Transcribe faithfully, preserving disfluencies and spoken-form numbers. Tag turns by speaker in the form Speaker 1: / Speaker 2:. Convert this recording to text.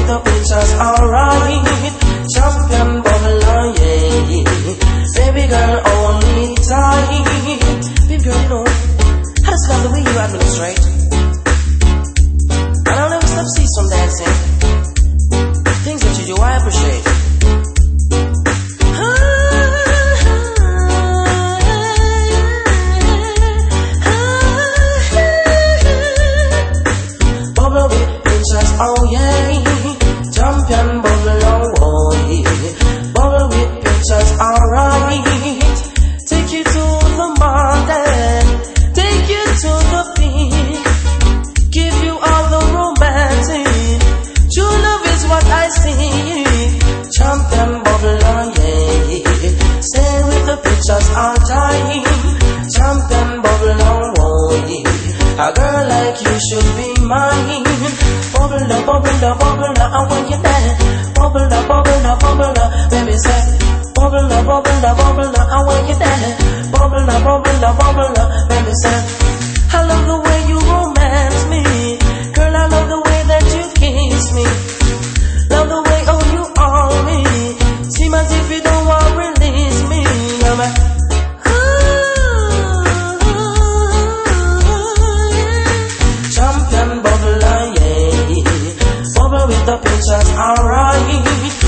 Speaker 1: with the pictures, alright. Champion bubbler, yeah. Baby girl, only tight. Baby girl, you know, I just love the way you administrate. And I'll never stop see some dancing. Things that you do, I appreciate. Bubble with pictures, oh yeah. Champion bubbler, oh yeah. Bubble with pictures, alright. Take you to the mountain, take you to the peak, give you all the romantic. True love is what I see. Champion bubbler, yeah. Stay with the pictures all time. Champion bubbler, oh yeah. A girl like you should be mine. Bubble up, bubble up, bubble up, I want you there. Bubble up, bubble up, bubble up, baby say. Bubble up, bubble up, bubble up, I want you there. Bubble up, bubble up, bubble up, baby say. I love the way you romance me. Girl, I love the way that you kiss me. Love the way, oh, you own me. Seem as if you don't want to release me. I'm a, champion bubbler, yeah. Bubble with the pictures, alright.